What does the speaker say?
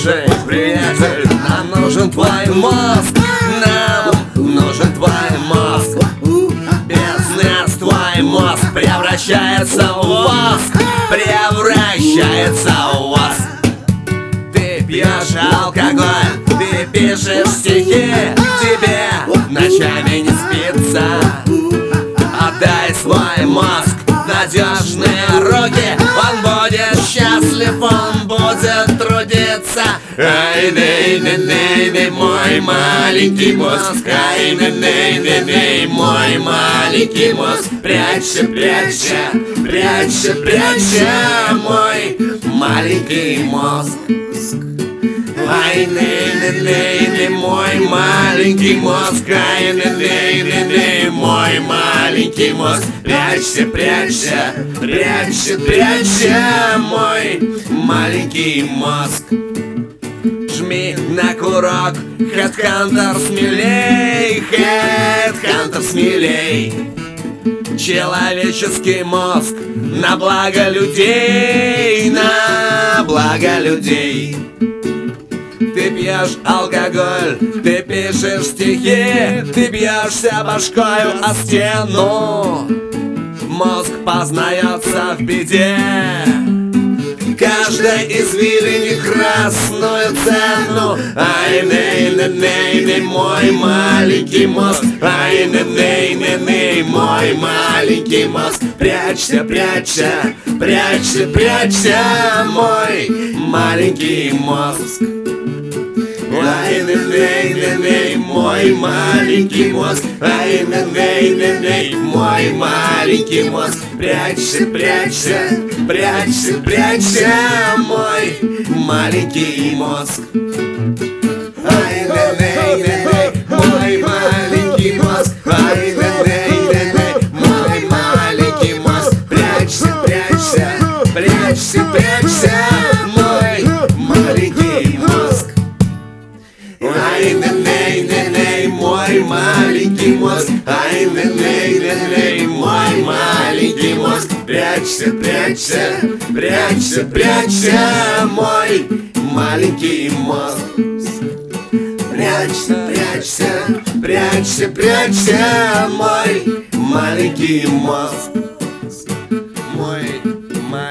Слушай, приятель, нам нужен твой мозг. Нам нужен твой мозг. Без нас твой мозг превращается в воск. Превращается в воск. Ты пьешь алкоголь, ты пишешь стихи, тебе ночами не спится. Отдай свой мозг в надежные руки. Он будет счастлив, он будет трудиться. Ай-ней-ней-ней, мой маленький мозг. Ай-ней-ней-ней, мой маленький мозг. Прячься, прячься, прячься, прячься, мой маленький мозг. Ай-ней-ней-ней, мой маленький мозг. Ай-ней-ней-ней, мой маленький мозг. Прячься, прячься, прячься, прячься, мой маленький мозг. Жми на курок, Хэдхантер смелей, Хэдхантер смелей. Человеческий мозг на благо людей, на благо людей. Ты пьешь алкоголь, ты пишешь стихи, ты бьешься башкою о стену. Мозг познается в беде, каждой извилине красную цену. Ай-ней-ней-ней, мой маленький мозг. Ай-ней-ней-ней, мой маленький мозг. Прячься, прячься, прячься, прячься, мой маленький мозг. Ай-ней-ней-ней, мой маленький мозг. Ай-ней-ней-ней, мой маленький мозг. Прячься, прячься, прячься, прячься, мой маленький мозг. Ай-ней-ней-ней, мой маленький мозг. Ай-ней-ней-ней, мой маленький мозг. Прячься, прячься, прячься, прячься, мой маленький мозг. Ай-ней-ней-ней, мой маленький мозг. Ай-ней-ней-ней, мой маленький мозг. Прячься, прячься, прячься, прячься, мой маленький мозг. Прячься, прячься, прячься, прячься, мой маленький мозг.